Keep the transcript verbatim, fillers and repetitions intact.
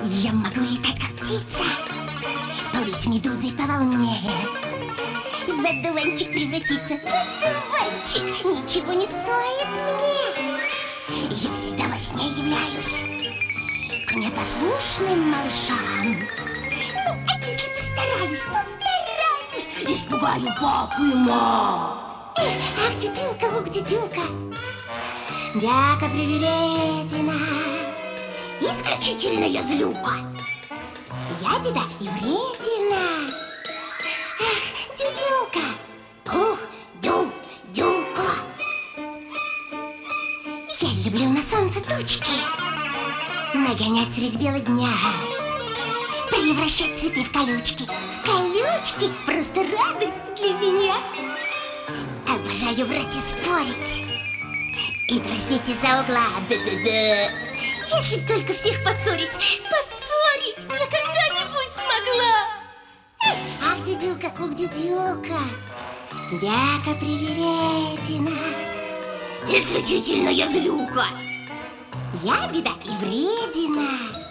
Я могу летать, как птица, плыть медузой по волне, в одуванчик превратиться, в одуванчик. Ничего не стоит мне. Я всегда во сне являюсь к непослушным малышам. Ну, а если постараюсь, постараюсь, испугаю папу и маму. Ах, дюдюка, ух, дюдюка, дяка привередина, исключительная злюка. Я беда и вредина. Ах, дюдюка, ух, дю, дюка. Я люблю на солнце тучки нагонять средь бела дня, превращать цветы в колючки. В колючки просто радость для меня. Обожаю врать и спорить и дразнить из-за угла. Да-да-да. Если б только всех поссорить, поссорить я когда-нибудь смогла. Ах, дюдюка, кук, дюдюка, дяка привередина, исключительная злюка. Я беда и вредина.